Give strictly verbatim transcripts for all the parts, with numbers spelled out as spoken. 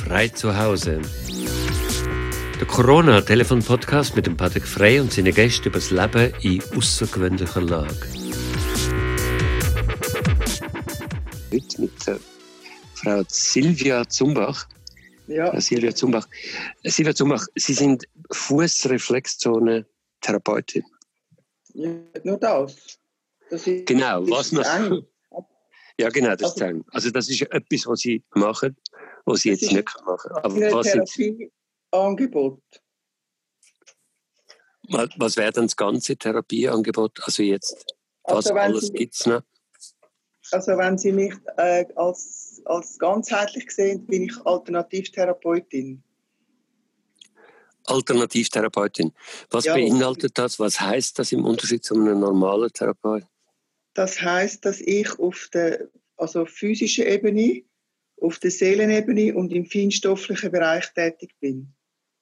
Frei zu Hause. Der Corona-Telefon-Podcast mit dem Patrick Frey und seinen Gästen über das Leben in außergewöhnlicher Lage. Heute mit äh, Frau Silvia Zumbach. Ja. Frau Silvia Zumbach. Silvia Zumbach, Sie sind Fußreflexzone-Therapeutin. Ja, nur das. das ist, genau, das was noch? eng. Ja, genau, das Also, ist eng. Also das ist etwas, was Sie machen, was Sie das jetzt ist nicht machen können. Aber ein was, sind, Therapieangebot. was, was wäre denn das ganze Therapieangebot? Also jetzt, was Also, wenn alles Sie, gibt es noch? also wenn Sie mich äh, als, als ganzheitlich sehen, bin ich Alternativtherapeutin. Alternativtherapeutin. Was Ja. beinhaltet das? Was heißt das im Unterschied zu einem normalen Therapeut? Das heisst, dass ich auf der also physischen Ebene, auf der Seelenebene und im feinstofflichen Bereich tätig bin.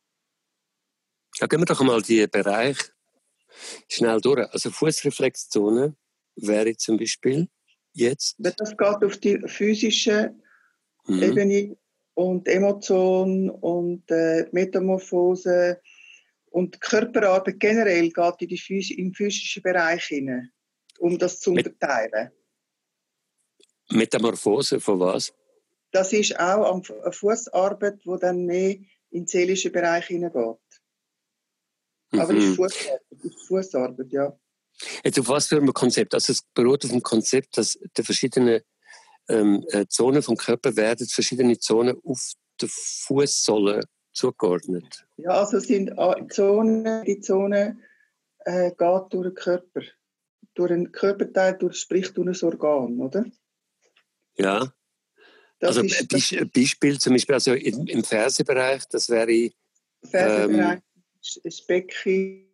Ja, gehen wir doch einmal die Bereich schnell durch. Also Fußreflexzone wäre zum Beispiel jetzt. Das geht auf die physische Mhm. Ebene und Emotion und äh, Metamorphose und die Körperarbeit generell geht in, die Phys- in den physischen Bereich hinein, um das zu Met- unterteilen. Metamorphose von was? Das ist auch eine Fußarbeit, die dann mehr in den seelischen Bereich hineingeht. Mhm. Aber ist Fußarbeit, ist Fußarbeit, ja. Jetzt auf was für ein Konzept? Also es beruht auf dem Konzept, dass die verschiedenen ähm, Zonen vom Körper werden, verschiedene Zonen auf der Fußsohle zugeordnet. Ja, also sind die Zonen, die Zone äh, geht durch den Körper, durch einen Körperteil, durch, sprich durch ein Organ, oder? Ja. Das also ist das Be- Beispiel zum Beispiel also im, im Fersenbereich, das wäre der Fersenbereich, ähm, das Becken,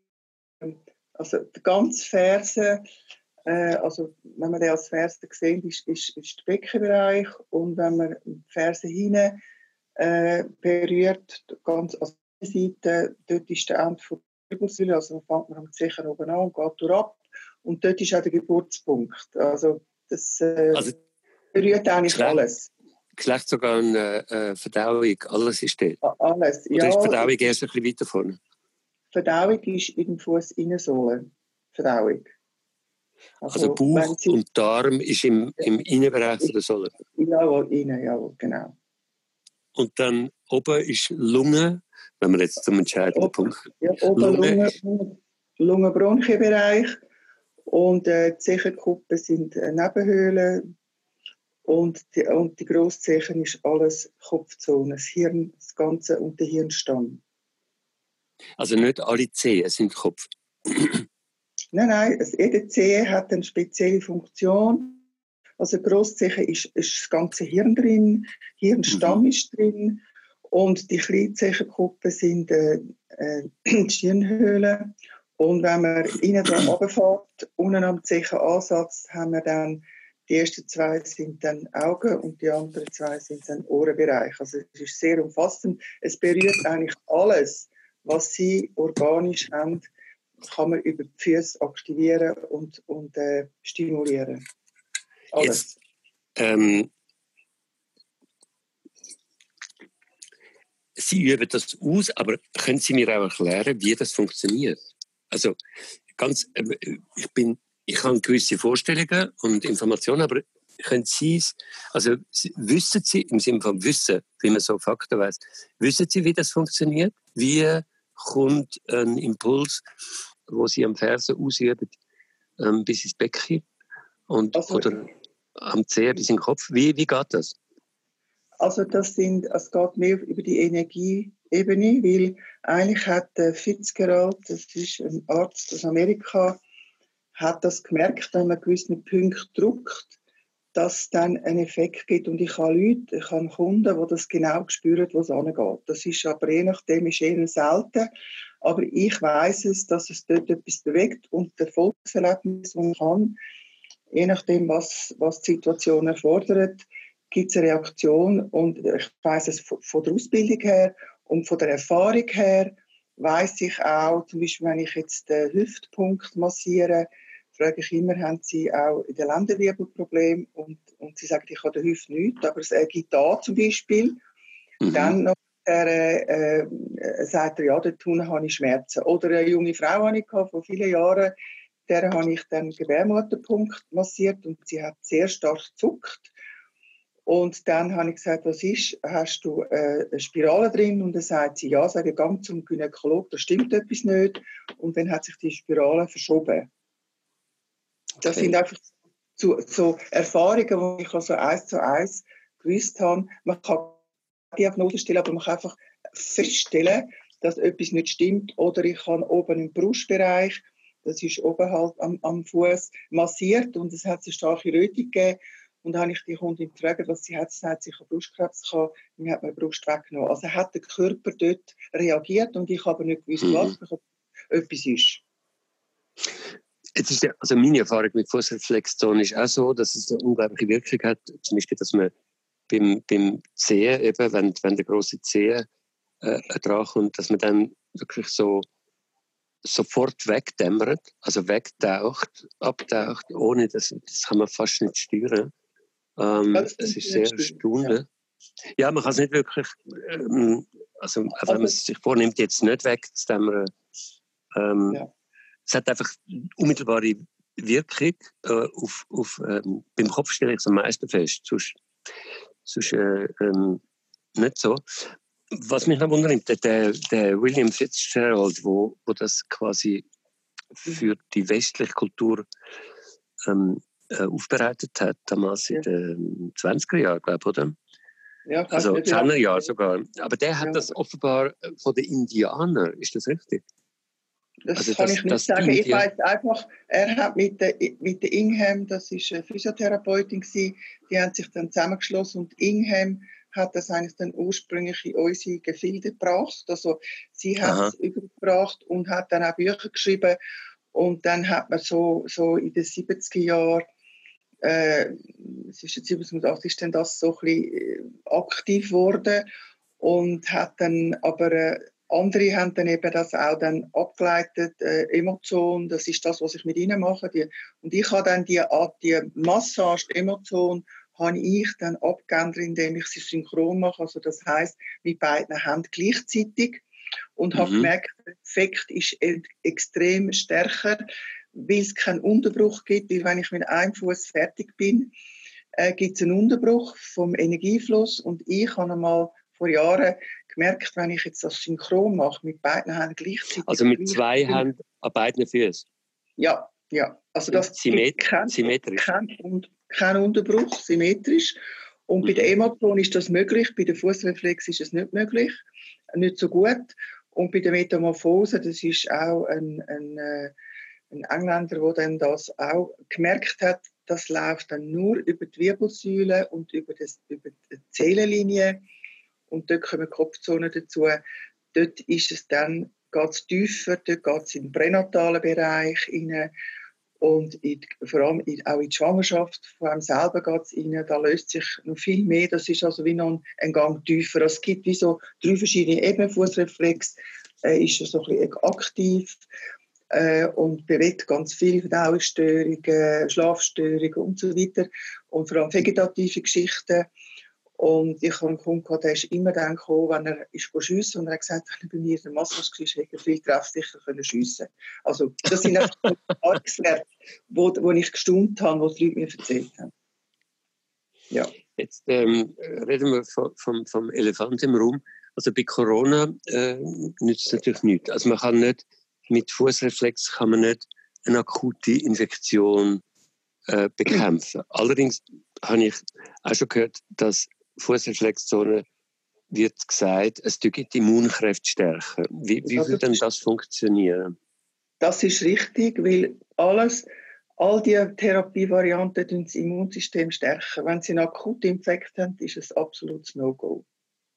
also der ganze Fersen, äh, also wenn man den als Fersen sieht, ist, ist, ist der Beckenbereich, und wenn man die Fersen hinein äh, berührt, ganz an der Seite, dort ist der Ende von der Wirbelsäule, also dann fängt man am Zehen oben an und geht durch ab, und dort ist auch der Geburtspunkt. Also das äh, also berührt eigentlich Geschlecht, alles. Geschlechtsorgan, äh, Verdauung, alles ist dort. A- Alles, Oder ja. ist die Verdauung erst ein bisschen weiter vorne? Verdauung ist in der Fußinnensohle. Verdauung. Also Also, Bauch wenn Sie, und Darm ist im, im Innenbereich von der Sohle. jawohl, innen, jawohl, genau. Und dann oben ist Lunge, wenn wir jetzt zum entscheidenden Ob, Punkt ja, oben Lunge Lunge, ist, Lungenbronchienbereich, und äh, die Zechenkuppen sind äh, Nebenhöhlen, und die, und die Grosszehen ist alles Kopfzone, das Hirn, das Ganze und der Hirnstamm. also nicht alle Zehen sind Kopf. Nein, nein, es, jede Zehe hat eine spezielle Funktion. Also Grosszehen ist, ist das ganze Hirn drin, Hirnstamm Mhm. ist drin, und die Kleinzechenkuppen sind äh, äh, die Stirnhöhlen. Und wenn man innen dran runterfährt, unten am Zechenansatz, haben wir dann, die ersten zwei sind dann Augen und die anderen zwei sind dann Ohrenbereich. Also es ist sehr umfassend. Es berührt eigentlich alles, was Sie organisch haben, kann man über die Füße aktivieren und, und äh, stimulieren. Alles. Jetzt, ähm, Sie üben das aus, aber können Sie mir auch erklären, wie das funktioniert? Also ganz, äh, ich bin, ich habe gewisse Vorstellungen und Informationen, aber können Sie es, also wissen Sie, im Sinne von Wissen, wie man so Fakten weiß, wissen Sie, wie das funktioniert? Wie kommt ein Impuls, wo Sie am Fersen ausüben, ähm, bis ins Becken und, Also, oder am Zeh bis in den Kopf? Wie, wie geht das? Also das sind, es geht mehr über die Energieebene, weil eigentlich hat der Fitzgerald, das ist ein Arzt aus Amerika, hat das gemerkt, wenn man gewisse Punkte drückt, dass es dann einen Effekt gibt. Und ich habe Leute, ich habe Kunden, die das genau spüren, wo es angeht. Das ist aber je nachdem ist eher selten. Aber ich weiss es, dass es dort etwas bewegt, und der Erfolgserlebnis, das man kann, je nachdem, was, was die Situation erfordert, gibt es eine Reaktion. Und ich weiss es von der Ausbildung her und von der Erfahrung her, weiss ich auch, zum Beispiel, wenn ich jetzt den Hüftpunkt massiere, frage ich immer, haben Sie auch in der Lendenwirbel Probleme? Und, und sie sagen, ich habe den Hüft nicht, aber es ergibt da zum Beispiel. Mhm. Dann noch der, äh, sagt er, ja, dort unten habe ich Schmerzen. Oder eine junge Frau hatte ich vor vielen Jahren, der habe ich dann den Gebärmutterpunkt massiert und sie hat sehr stark gezuckt. Und dann habe ich gesagt, was ist, hast du äh, eine Spirale drin? Und dann sagt sie, ja, sage, gang zum Gynäkologen, da stimmt etwas nicht. Und dann hat sich die Spirale verschoben. Das okay. sind einfach so, so Erfahrungen, die ich also eins zu eins gewusst habe. Man kann Diagnose stellen, aber man kann einfach feststellen, dass etwas nicht stimmt. Oder ich habe oben im Brustbereich, das ist oben halt am, am Fuß massiert und es hat eine starke Röte gegeben. Und dann habe ich die Kundin gefragt, was sie hat. Sie hat sich Brustkrebs gehabt, und mir hat meine Brust weggenommen. Also hat der Körper dort reagiert und ich habe nicht gewusst, mhm. was etwas ist. Jetzt ist ja, also meine Erfahrung mit Fußreflexzone ist auch so, dass es eine unglaubliche Wirkung hat. Zum Beispiel, dass man beim, beim Zehen, eben, wenn, wenn der grosse Zehen äh, dran kommt, dass man dann wirklich so sofort wegdämmert, also wegtaucht, abtaucht, ohne dass, das kann man fast nicht steuern. Ähm, das, das ist sehr erstaunlich. Ja. ja, man kann es nicht wirklich, ähm, also, also wenn man es sich vornimmt, jetzt nicht wegzudämmern, ähm, ja. Es hat einfach unmittelbare Wirkung äh, auf, auf ähm, beim Kopf stelle ich es am meisten fest, sonst, sonst äh, ähm, nicht so. Was mich noch wundert, der, der William Fitzgerald, wo, wo das quasi für die westliche Kultur ähm, äh, aufbereitet hat, damals ja. in den zwanziger Jahren, glaube ich, oder? Ja, also zehner Jahre sogar. Aber der hat ja. das offenbar von den Indianern, ist das richtig? Das also kann das, ich nicht sagen. Ich weiss einfach, er hat mit der, mit der Ingham, das war eine Physiotherapeutin, gewesen, die haben sich dann zusammengeschlossen und Ingham hat das eigentlich dann ursprünglich in unsere Gefilde gebracht. Also sie hat es übergebracht und hat dann auch Bücher geschrieben und dann hat man so, so in den siebziger Jahren, äh, es ist jetzt siebenundachtzig, ist dann das so ein bisschen aktiv geworden und hat dann aber äh, andere haben dann eben das auch dann abgeleitet, äh, Emotion, das ist das, was ich mit ihnen mache. Die, und ich habe dann die, die Massage, die Emotion, habe ich dann abgeändert, indem ich sie synchron mache. Also das heisst, mit beiden Händen gleichzeitig. Und mhm. habe gemerkt, der Effekt ist extrem stärker, weil es keinen Unterbruch gibt. Weil wenn ich mit einem Fuß fertig bin, äh, gibt es einen Unterbruch vom Energiefluss. Und ich habe einmal vor Jahren gemerkt, wenn ich jetzt das synchron mache, mit beiden Händen gleichzeitig. Also mit zwei Händen an beiden Füßen? Ja, ja. Also das Symmet- kein, symmetrisch? Kein, kein Unterbruch, symmetrisch. Und mhm. bei der Emotion ist das möglich, bei der Fußreflex ist es nicht möglich, nicht so gut. Und bei der Metamorphose, das ist auch ein, ein, ein Engländer, der dann das auch gemerkt hat, das läuft dann nur über die Wirbelsäule und über, das, über die Zählenlinie. Und dort kommen Kopfzonen dazu. Dort ist es dann ganz tiefer, dort geht es in den pränatalen Bereich rein. Und in, vor allem in, auch in die Schwangerschaft von einem selber geht es rein. Da löst sich noch viel mehr. Das ist also wie noch ein, ein Gang tiefer. Es gibt wie so drei verschiedene Ebenen. Fußreflex äh, ist so ein bisschen aktiv äh, und bewegt ganz viel Verdauungsstörungen, Schlafstörungen und so weiter. Und vor allem vegetative Geschichten. Und ich habe einen Kunden gehabt, der ist immer dann gekommen, wenn er ist schiessen und er hat gesagt, wenn er bei mir in der Massage war, hätte er viel treffsicher schiessen können. Also das sind einfach so Erfahrungswerte, wo, wo ich gestaunt habe, was die Leute mir erzählt haben. Ja. Jetzt ähm, reden wir vom, vom, vom Elefant im Raum. Also bei Corona äh, nützt es natürlich nichts. Also man kann nicht, mit Fußreflex kann man nicht eine akute Infektion äh, bekämpfen. Allerdings habe ich auch schon gehört, dass Fußreflexzone wird gesagt, es tut die Immunkräfte stärken. Wie, wie würde denn das funktionieren? Das ist richtig, weil alles, all diese Therapievarianten das Immunsystem stärken. Wenn sie einen akuten Infekt haben, ist es absolutes No-Go.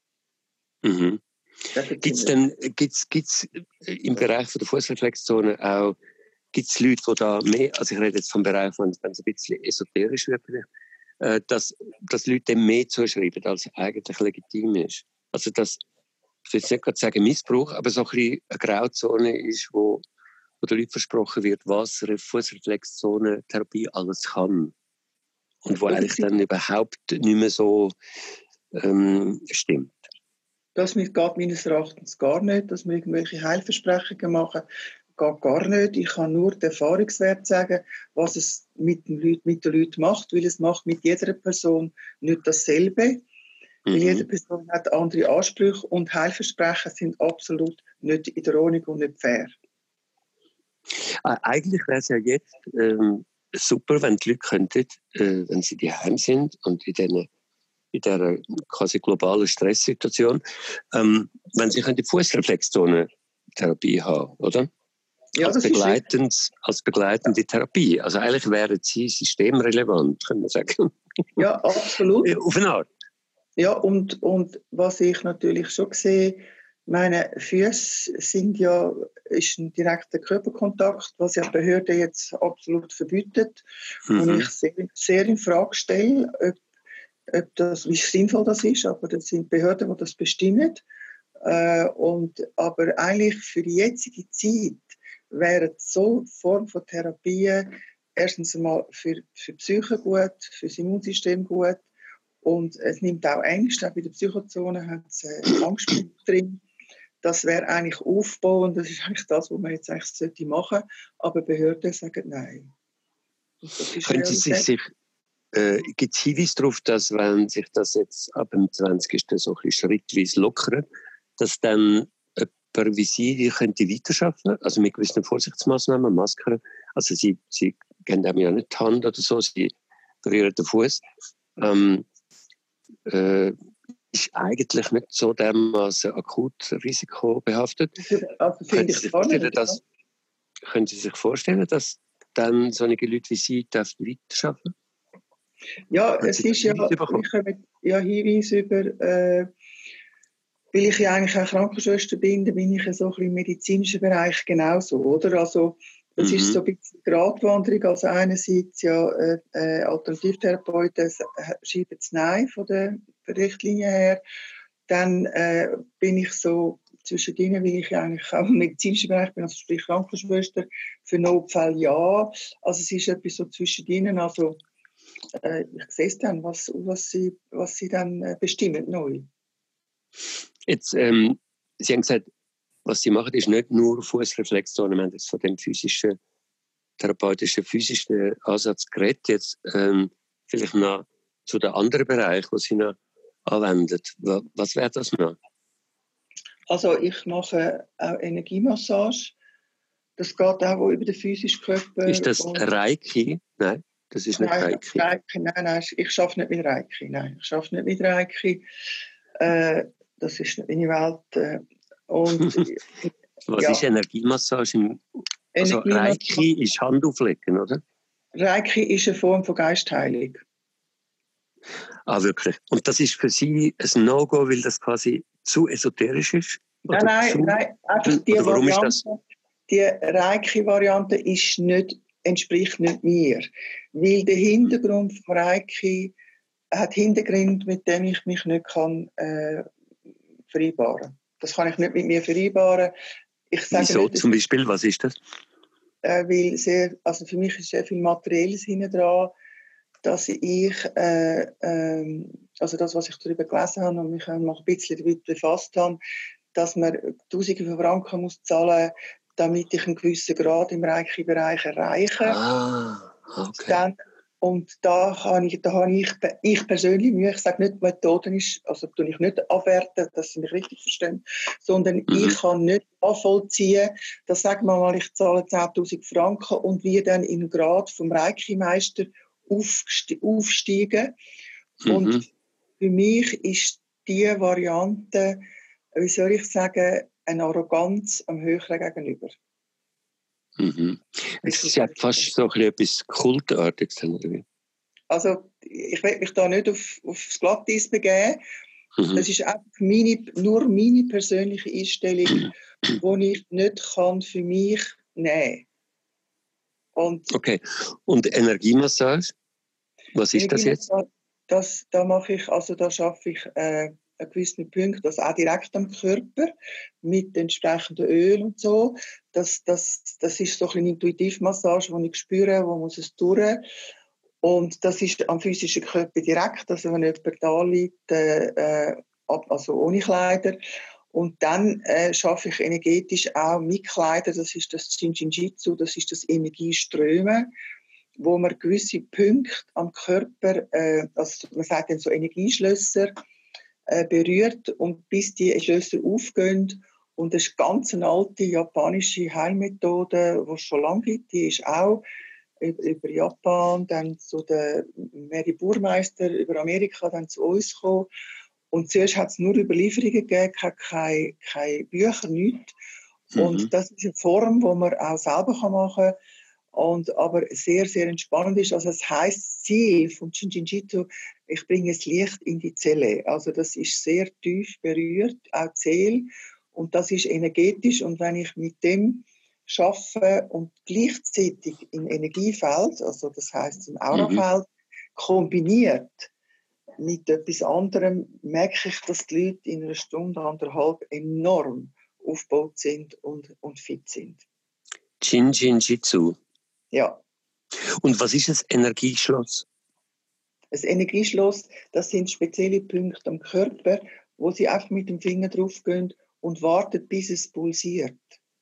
Mhm. Gibt es denn gibt's, gibt's im Bereich der Fußreflexzone auch gibt's Leute, die da mehr, also ich rede jetzt vom Bereich, wenn es ein bisschen esoterisch wird, äh, dass, dass Leute dem mehr zuschreiben, als eigentlich legitim ist. Also dass, ich will jetzt nicht gerade sagen Missbrauch, aber so ein bisschen eine Grauzone ist, wo, wo den Leuten versprochen wird, was eine Fußreflexzone-Therapie alles kann. Und wo eigentlich dann überhaupt nicht mehr so ähm, stimmt. Das geht meines Erachtens gar nicht, dass wir irgendwelche Heilversprechungen machen. Geht gar nicht. Ich kann nur den Erfahrungswert sagen, was es mit den Leuten, mit den Leuten macht, weil es macht mit jeder Person nicht dasselbe. Mhm. Weil jede Person hat andere Ansprüche und Heilversprechen sind absolut nicht in der Ordnung und nicht fair. Eigentlich wäre es ja jetzt ähm, super, wenn die Leute könnten, äh, wenn sie daheim sind und in dieser in dieser quasi globalen Stresssituation, ähm, wenn sie die Fußreflexzone-Therapie haben, oder? Ja, als, begleitend, als begleitende Therapie. Also eigentlich wären sie systemrelevant, können wir sagen. Ja, absolut. Auf eine Art. Ja, und, und was ich natürlich schon sehe, meine Füße sind ja, ist ein direkter Körperkontakt, was ja die Behörde jetzt absolut verbietet. Mhm. Und ich sehr, sehr in Frage stelle, ob ob das, wie sinnvoll das ist, aber das sind Behörden, die das bestimmen. Äh, und, aber eigentlich für die jetzige Zeit wäre so eine Form von Therapie erstens einmal für, für die Psyche gut, für das Immunsystem gut und es nimmt auch Ängste, auch bei der Psychozone hat es äh, Angst drin. Das wäre eigentlich Aufbau und das ist eigentlich das, was man jetzt eigentlich machen sollte, aber Behörden sagen nein. Können Sie sich, sich Äh, gibt es Hinweise darauf, dass wenn sich das jetzt ab dem zwanzigsten so ein bisschen schrittweise lockert, dass dann jemand wie Sie könnte weiterarbeiten, also mit gewissen Vorsichtsmaßnahmen, Masken, also Sie, Sie geben einem ja nicht die Hand oder so, Sie berühren den Fuß, ähm, äh, ist eigentlich nicht so dermaßen akut risikobehaftet. Also können, Sie sich vorstellen, dass, können Sie sich vorstellen, dass dann solche Leute wie Sie weiterarbeiten? Ja, es ist ja, ich habe ja Hinweise über, äh, weil ich ja eigentlich auch Krankenschwester bin, da bin ich ja so ein bisschen im medizinischen Bereich genauso, oder? Also, es mhm. ist so ein bisschen Gratwanderung, also einerseits ja, äh, äh, Alternativtherapeuten schreiben es Nein von der Richtlinie her, dann äh, bin ich so zwischen denen, weil ich ja eigentlich auch im medizinischen Bereich bin, also sprich Krankenschwester, für Notfälle ja, also es ist etwas so zwischen denen, also Äh, ich sehe es dann, was, was, sie, was sie dann äh, bestimmen neu. Jetzt, ähm, Sie haben gesagt, was Sie machen, ist nicht nur Fußreflexzone. Wir haben jetzt von dem physischen, therapeutischen, physischen Ansatz geredet. Jetzt ähm, vielleicht noch zu den anderen Bereichen, die Sie noch anwenden. Was wäre das noch? Also ich mache auch Energiemassage. Das geht auch über den physischen Körper. Ist das Reiki? Nein. Das ist nicht nein, Reiki. Reiki. Nein, nein, ich arbeite nicht mit Reiki. Nein, ich arbeite nicht mit Reiki. Äh, das ist nicht meine Welt. Äh, und, Was ja. ist Energiemassage? Also Energiemassage. Reiki ist Handauflegen, oder? Reiki ist eine Form von Geistheilung. Ah, wirklich? Und das ist für Sie ein No-Go, weil das quasi zu esoterisch ist? Nein, nein, zu, nein. Einfach die warum Variante, ist das? Die Reiki-Variante ist nicht, entspricht nicht mir. Weil der Hintergrund von Reiki hat Hintergründe, mit denen ich mich nicht kann, äh, vereinbaren kann. Das kann ich nicht mit mir vereinbaren. Ich sage Wieso nicht, zum Beispiel? Was ist das? Äh, weil sehr, also für mich ist sehr viel Materielles hinten dran, dass ich, äh, äh, also das, was ich darüber gelesen habe und mich auch noch ein bisschen damit befasst habe, dass man Tausende von Franken muss zahlen, damit ich einen gewissen Grad im Reiki-Bereich erreiche. Ah, okay. Und, dann, und da habe ich, da habe ich, ich persönlich, ich sage nicht, die Methode ist, also tue ich nicht abwerten, dass Sie mich richtig verstehen, sondern mhm. ich kann nicht nachvollziehen, dass, sagen wir mal, ich zahle zehntausend Franken und wir dann im Grad vom Reiki-Meister aufsteigen. Mhm. Und für mich ist diese Variante, wie soll ich sagen, eine Arroganz am Höheren gegenüber. Mhm. Es ist ja fast so etwas Kultartiges. Also ich will mich da nicht auf, auf das Glatteis begeben. Mhm. Das ist einfach meine, nur meine persönliche Einstellung, die ich nicht kann für mich nehmen kann. Okay. Und Energiemassage? Was ist das jetzt? Das, da mache ich, also da schaffe ich äh, einen gewissen Punkt, also auch direkt am Körper mit entsprechenden Öl und so. Das, das, das ist so eine Intuitivmassage, die ich spüre, wo muss es durch. Und das ist am physischen Körper direkt, also wenn jemand da liegt, äh, also ohne Kleider. Und dann äh, schaffe ich energetisch auch mit Kleidern, das ist das Shinjinjutsu, das ist das Energieströmen, wo man gewisse Punkte am Körper, äh, also man sagt dann so Energieschlösser, äh, berührt und bis die Schlösser aufgehen. Und das ist ganz eine alte japanische Heilmethode, die es schon lange gibt, die ist auch über Japan, dann zu der Mary Burmeister, über Amerika, dann zu uns gekommen. Und zuerst hat es nur Überlieferungen gegeben, keine, keine Bücher, nichts. Mhm. Und das ist eine Form, die man auch selber machen kann, und aber sehr, sehr entspannend ist. Also das heisst, das Ziel von Shinjinjutsu, ich bringe das Licht in die Zelle. Also das ist sehr tief berührt, auch die Seele. Und das ist energetisch. Und wenn ich mit dem arbeite und gleichzeitig im Energiefeld, also das heisst im Aurafeld, mhm. kombiniert, mit etwas anderem merke ich, dass die Leute in einer Stunde, anderthalb enorm aufgebaut sind und, und fit sind. Shinjinjutsu. Ja. Und was ist das Energieschloss? Das Energieschloss, das sind spezielle Punkte am Körper, wo sie einfach mit dem Finger draufgehen und warten, bis es pulsiert.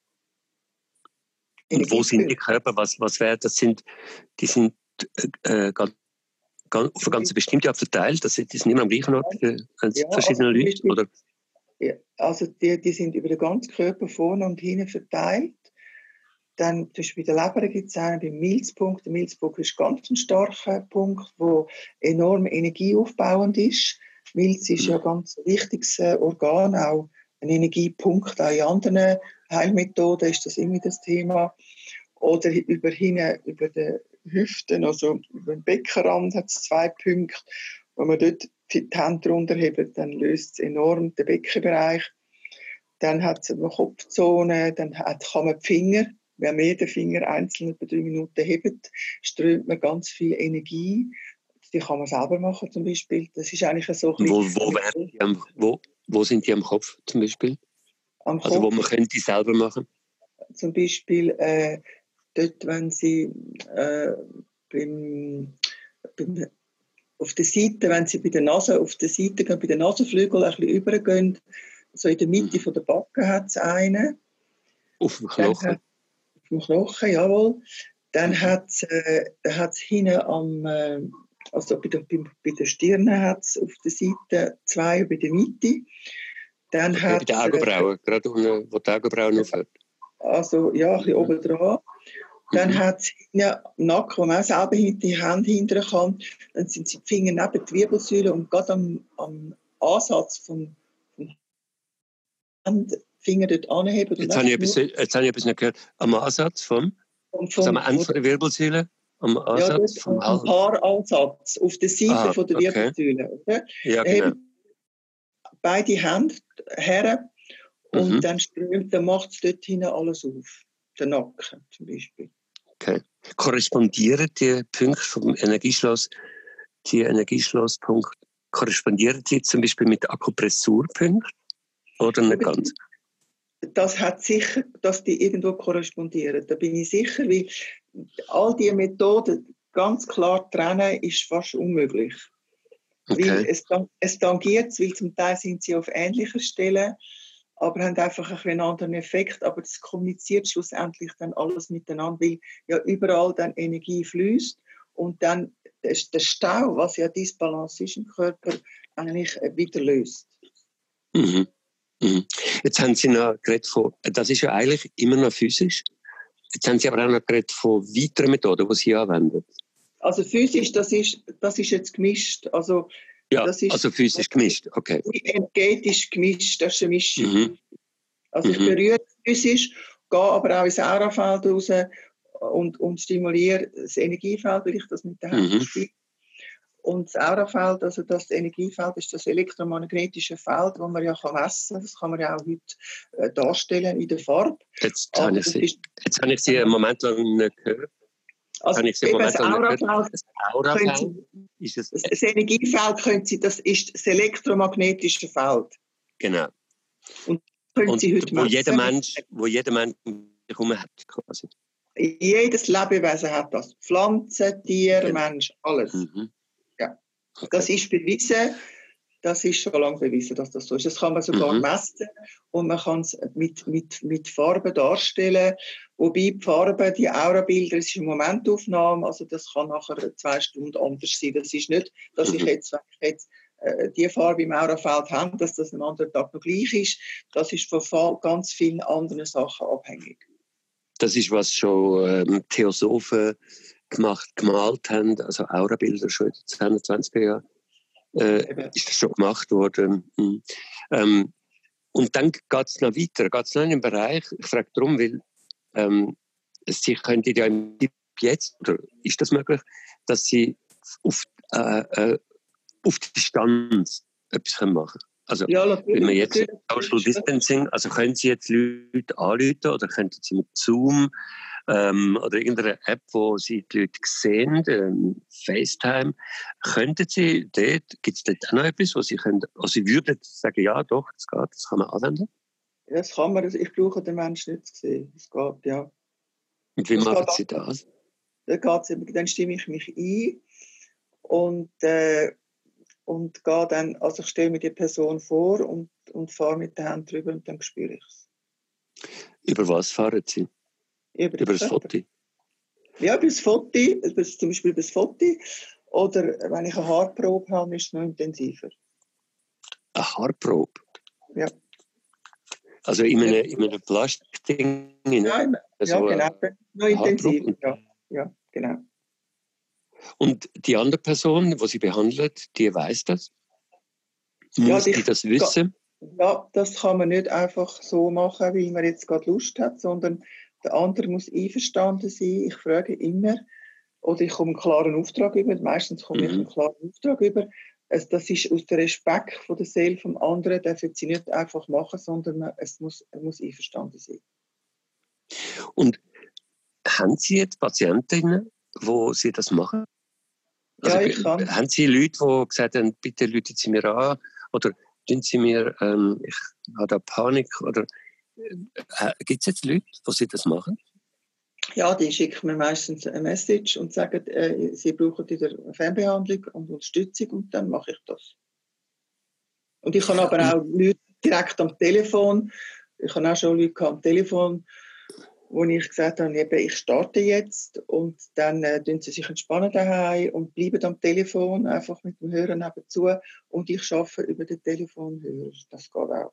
Und wo sind die Körper? Was, was wäre das? Sind, die sind äh, ganz auf eine ganz bestimmte Art verteilt? Das sind immer am gleichen Ort für ja, verschiedene also Leute? Oder? Ja, also die, die sind über den ganzen Körper vorne und hinten verteilt. Dann zum Beispiel bei der Leber gibt es einen beim Milzpunkt. Der Milzpunkt ist ganz ein starker Punkt, der enorm energieaufbauend ist. Milz ist ja ein ganz wichtiges Organ, auch ein Energiepunkt. Auch in anderen Heilmethoden ist das immer das Thema. Oder über hinten, über den Hüften, also über den Beckenrand hat es zwei Punkte. Wenn man dort die Hände drunter hebt, dann löst es enorm den Beckenbereich. Dann hat es eine Kopfzone, dann hat, kann man die Finger, wenn man jeden Finger einzeln etwa drei Minuten hebt, strömt man ganz viel Energie. Die kann man selber machen zum Beispiel. Das ist eigentlich so ein wo, wo, werden die am, wo, wo sind die am Kopf zum Beispiel? Am also Kopf, wo man könnte die selber machen? Zum Beispiel äh, dort, wenn sie äh, beim, beim, auf der Seite, wenn sie bei der Nase, auf der Seite gehen, bei den Nasenflügeln ein bisschen übergehen, so in der Mitte mhm. von der Backe hat es einen. Auf dem Knochen? Hat, auf dem Knochen, jawohl. Dann mhm. hat es äh, hinten am, äh, also bei der, bei, bei der Stirn hat es auf der Seite zwei bei der Mitte. Dann okay, bei den Augenbrauen, äh, gerade unten, wo die Augenbrauen aufhört. Also ja, ein bisschen mhm. oben dran. Dann mhm. hat es hinten am Nacken, wo man auch selber die Hände hinterher kann. Dann sind die Finger neben die Wirbelsäule und gerade am, am Ansatz vom, vom Finger dort anheben. Jetzt habe ich etwas, jetzt habe ich etwas nicht gehört. Am Ansatz vom? vom, vom also am Ende der Wirbelsäule? Am Ansatz ja, vom am Haaransatz, auf der Seite ah, von der okay. Wirbelsäule. Oder? Ja, genau. Beide Hände her und mhm. dann strömt, dann macht es dort hinten alles auf. Der Nacken zum Beispiel. Okay. Korrespondieren die Punkte vom Energieschloss, die Energieschlosspunkte, korrespondieren die zum Beispiel mit Akupressurpunkten oder nicht Aber ganz? Das hat sicher, dass die irgendwo korrespondieren. Da bin ich sicher, weil all diese Methoden ganz klar trennen ist fast unmöglich. Okay. Weil es, es tangiert es, weil zum Teil sind sie auf ähnlicher Stelle, aber haben einfach einen anderen Effekt. Aber das kommuniziert schlussendlich dann alles miteinander, weil ja überall dann Energie fließt und dann der Stau, was ja Disbalance ist im Körper, eigentlich wieder löst. Mhm. Mhm. Jetzt haben Sie noch geredet von, das ist ja eigentlich immer noch physisch. Jetzt haben Sie aber auch noch geredet von weiteren Methoden, die Sie anwenden. Also physisch, das ist, das ist jetzt gemischt. Also Ja, das ist, also physisch gemischt, okay. Energetisch gemischt, das ist eine Mischung. Mhm. Also ich mhm. berühre physisch, gehe aber auch ins Aurafeld raus und, und stimuliere das Energiefeld, weil ich das mit der Hand mhm. spiele. Und das Aurafeld, also das Energiefeld, ist das elektromagnetische Feld, das man ja messen kann. Das kann man ja auch heute äh, darstellen in der Farbe. Jetzt habe ich, Sie, jetzt habe ich Sie einen Moment lang nicht gehört. Also habe ich Sie einen Moment das lang nicht gehört. Das Aurafeld, ist es, das Energiefeld, können Sie, das ist das elektromagnetische Feld. Genau. Und können Sie heute wo messen. Jeder Mensch, wo jeder Mensch herum hat, quasi. Jedes Lebewesen hat das. Pflanzen, Tiere, genau. Mensch, alles. Mhm. Ja. Okay. Das ist bewiesen, Das ist schon lange bewiesen, dass das so ist. Das kann man sogar Mhm. messen und man kann es mit, mit, mit Farben darstellen. Wobei die Farben, die Aurabilder, es ist eine Momentaufnahme, also das kann nachher zwei Stunden anders sein. Das ist nicht, dass ich Mhm. jetzt, wenn ich jetzt äh, die Farbe im Aurafeld habe, dass das am anderen Tag noch gleich ist. Das ist von ganz vielen anderen Sachen abhängig. Das ist, was schon ähm, Theosophen gemacht, gemalt haben, also Aurabilder schon in den zehn, zwanziger Jahren. Äh, ist das schon gemacht worden. Mhm. Ähm, und dann geht es noch weiter, geht es noch in den Bereich, ich frage darum, weil ähm, Sie könnten ja im Prinzip jetzt, oder ist das möglich, dass Sie auf, äh, äh, auf Distanz etwas machen können? Also, Ja, wenn man natürlich. jetzt natürlich. Social Distancing, also können Sie jetzt Leute anrufen oder könnten Sie mit Zoom ähm, oder irgendeiner App, wo Sie die Leute sehen, ähm, FaceTime, könnten Sie dort, gibt es dort auch noch etwas, wo Sie können, also Sie würden sagen, ja doch, das geht, das kann man anwenden? Das kann man, ich brauche den Menschen nicht zu sehen. Das geht, ja. Und wie Das machen geht Sie das? Dann, geht's, dann stimme ich mich ein und, äh, und gehe dann, also ich stelle mir die Person vor und, und fahre mit der Hand drüber und dann spüre ich es. Über was fahren Sie? Über, Über das Foto? Ja, über das Foto, über, zum Beispiel über das Foto. Oder wenn ich eine Haarprobe habe, ist es noch intensiver. Eine Haarprobe? Ja. Also in einem, in einem Plastikding? Ja, so ja, genau. Noch intensiver, ja. Ja, genau. Und die andere Person, die Sie behandelt, die weiß das? Ja, Muss die, die das wissen? Ja, das kann man nicht einfach so machen, wie man jetzt gerade Lust hat, sondern der andere muss einverstanden sein. Ich frage immer, oder ich komme einen klaren Auftrag über, meistens komme Mhm. ich einen klaren Auftrag über. Also das ist aus dem Respekt von der Seele vom anderen, dürfen sie nicht einfach machen, sondern man, es muss, er muss einverstanden sein. Und haben Sie jetzt Patientinnen, wo Sie das machen? Also, Ja, ich kann. Haben Sie Leute, die gesagt haben, bitte rufen Sie mir an oder tun Sie mir, ähm, ich habe da Panik oder äh, gibt es jetzt Leute, die Sie das machen? Ja, die schicken mir meistens eine Message und sagen, äh, sie brauchen wieder eine Fernbehandlung und Unterstützung und dann mache ich das. Und ich habe aber Und, auch Leute direkt am Telefon, ich habe auch schon Leute am Telefon, wo ich gesagt habe, eben, ich starte jetzt und dann äh, tun sie sich entspannen daheim und bleiben am Telefon, einfach mit dem Hörer nebenzu und ich arbeite über den Telefonhörer. Das geht auch.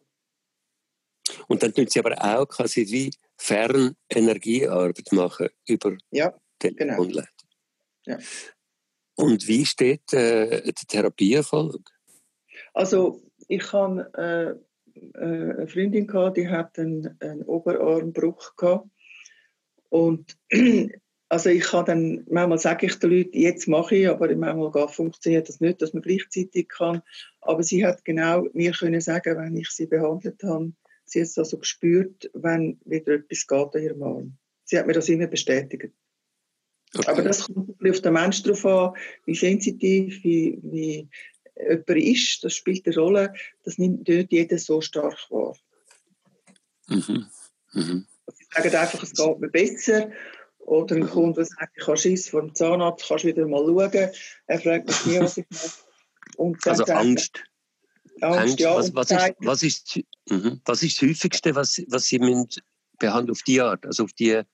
und dann tun Sie aber auch quasi wie Fernenergiearbeit machen über ja, Telefonleitung. Genau. Ja. Und wie steht äh, der Therapieerfolg? Also ich hatte äh, eine Freundin gehabt, die hat einen, einen Oberarmbruch gehabt. Und also ich kann dann, manchmal sage ich den Leuten, jetzt mache ich, aber manchmal funktioniert das nicht, dass man gleichzeitig kann. Aber sie hat genau mir können sagen, wenn ich sie behandelt habe, sie hat es also gespürt, wenn wieder etwas geht an ihrem Arm. Sie hat mir das immer bestätigt. Okay. Aber das kommt auf den Menschen drauf an, wie sensitiv, wie, wie jemand ist, das spielt eine Rolle, das nimmt nicht jeder so stark wahr. Mhm. Mhm. Sie sagen einfach, es geht mir besser. Oder ein Kunde, der sagt, ich habe Schiss vor dem Zahnarzt, kannst du wieder mal schauen. Er fragt mich nie, was ich mache. Und dann also sagt Angst. Er, Angst, Angst. ja. Was, was, ist, was, ist, mhm. was ist das Häufigste, was, was Sie behandeln auf die Art, also auf die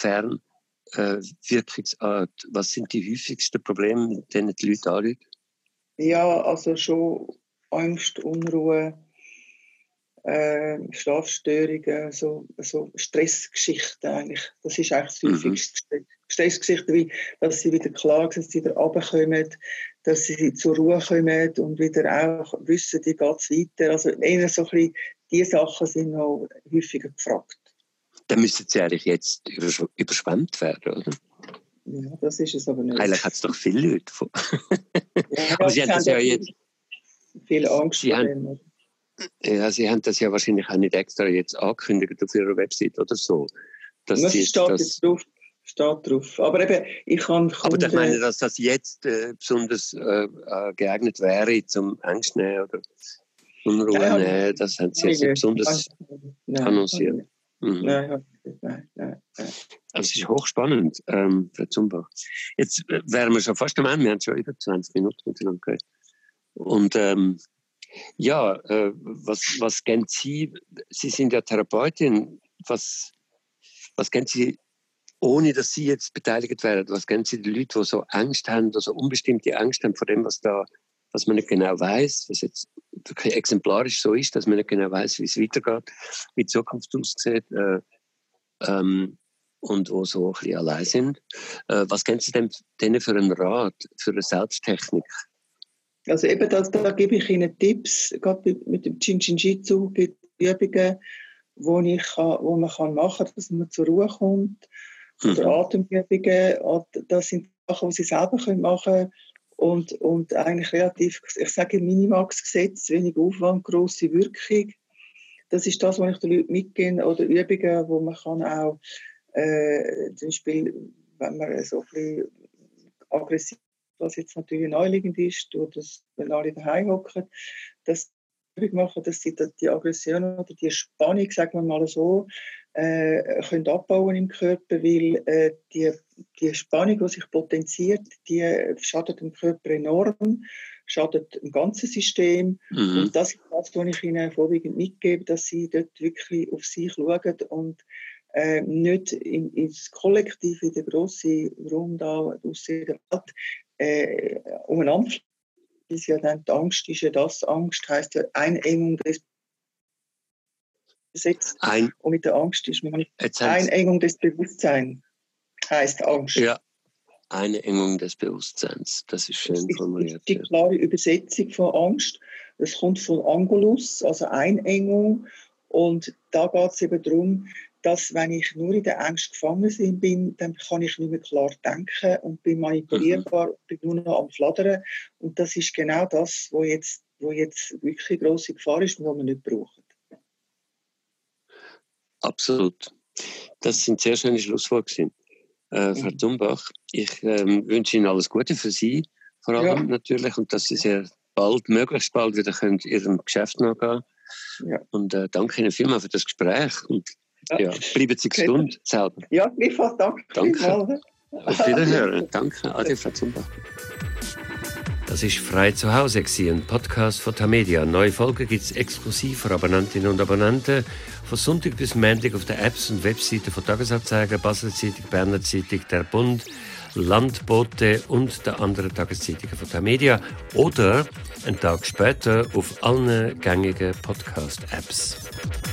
Fernwirkungsart? Äh, was sind die häufigsten Probleme, mit denen die Leute anrufen? Ja, also schon Angst, Unruhe, äh, Schlafstörungen, so, so Stressgeschichten eigentlich. Das ist eigentlich das Mhm. häufigste. Stressgeschichten, wie, dass sie wieder klar sind, dass sie wieder runterkommen, dass sie zur Ruhe kommen und wieder auch wissen, wie geht es weiter. Also eher so ein bisschen, diese Sachen sind noch häufiger gefragt. Dann müssen sie eigentlich jetzt überschwemmt werden, oder? Ja, das ist es aber nicht. Eigentlich hat es doch viele Leute von. Ja, aber sie haben das ja jetzt. Viel Angst sie vor haben, dem. Ja, Sie haben das ja wahrscheinlich auch nicht extra jetzt angekündigt auf Ihrer Website oder so. Dass das Sie steht das drauf. Steht drauf. Aber eben, ich kann Kunden... Aber ich meine, dass das jetzt äh, besonders äh, geeignet wäre zum Angst nehmen oder Unruhe nein, nehmen, das haben Sie jetzt nicht besonders nein, annonciert. Nein, mhm. nein, nein, nein, nein. Also es ist hochspannend, ähm, Frau Zumbach. Jetzt äh, wären wir schon fast am Ende, wir haben schon über zwanzig Minuten miteinander geredet. Und ähm, Ja, äh, was, was gehen Sie, Sie sind ja Therapeutin, was, was gehen Sie, ohne dass Sie jetzt beteiligt werden, was gehen Sie den Leuten, die so Angst haben, also unbestimmte Angst haben vor dem, was da, was man nicht genau weiß, was jetzt wirklich exemplarisch so ist, dass man nicht genau weiß, wie es weitergeht, wie die Zukunft aussieht, äh, ähm, und wo so ein bisschen allein sind. Äh, was geben Sie denn denen für einen Rat, für eine Selbsttechnik? Also eben, das, da gebe ich Ihnen Tipps, gerade mit dem Shin-Shin-Jitsu gibt es Übungen, wo, ich kann, wo man kann machen kann, dass man zur Ruhe kommt. Mhm. Oder Atemübungen, das sind Sachen, die Sie selber machen können. Und, und eigentlich relativ, ich sage Minimax-Gesetz, wenig Aufwand, grosse Wirkung. Das ist das, was ich den Leuten mitgebe. Oder Übungen, wo man kann auch, äh, zum Beispiel, wenn man so ein bisschen aggressiv, was jetzt natürlich naheliegend ist, durch das, wenn alle daheim hocken, dass sie machen, dass sie die Aggression oder die Spannung, sagen wir mal so, äh, können abbauen im Körper, weil äh, die, die Spannung, die sich potenziert, die schadet dem Körper enorm, schadet dem ganzen System. Mhm. Und das ist das, was ich ihnen vorwiegend mitgebe, dass sie dort wirklich auf sich schauen und äh, nicht in, ins Kollektiv, in den grossen Raum da draussen in der Welt, äh, umeinander. Das ist ja dann die Angst, ist ja das. Angst heisst ja Einengung des Besetzens. Ein, und mit der Angst ist man Einengung des Bewusstseins heisst Angst. Ja, Einengung des Bewusstseins. Das ist schön formuliert. Das ist die klare Übersetzung von Angst. Das kommt von Angulus, also Einengung. Und da geht es eben darum, dass, wenn ich nur in der Angst gefangen bin, dann kann ich nicht mehr klar denken und bin manipulierbar, mhm. bin nur noch am Flattern. Und das ist genau das, was jetzt, wo jetzt wirklich eine grosse Gefahr ist und was wir nicht brauchen. Absolut. Das sind sehr schöne Schlussworte. Äh, Frau mhm. Zumbach, ich ähm, wünsche Ihnen alles Gute für Sie, vor allem ja. natürlich, und dass Sie sehr bald, möglichst bald wieder können Ihrem Geschäft nachgehen. Ja. Und äh, danke Ihnen vielmals für das Gespräch. Und ja, ja bleiben Sie gesund selber. Ja, gleichfalls. Danke. Danke. Auf Wiederhören. Danke. Ade, Frau Zumbach. Das war «Frei zu Hause», ein Podcast von Tamedia. Neue Folgen gibt es exklusiv für Abonnentinnen und Abonnenten. Von Sonntag bis Montag auf den Apps und Webseiten von Tagesanzeiger, Basler Zeitung, Berner Zeitung, Der Bund, Landbote und der anderen Tageszeitungen von Tamedia. Oder einen Tag später auf allen gängigen Podcast-Apps.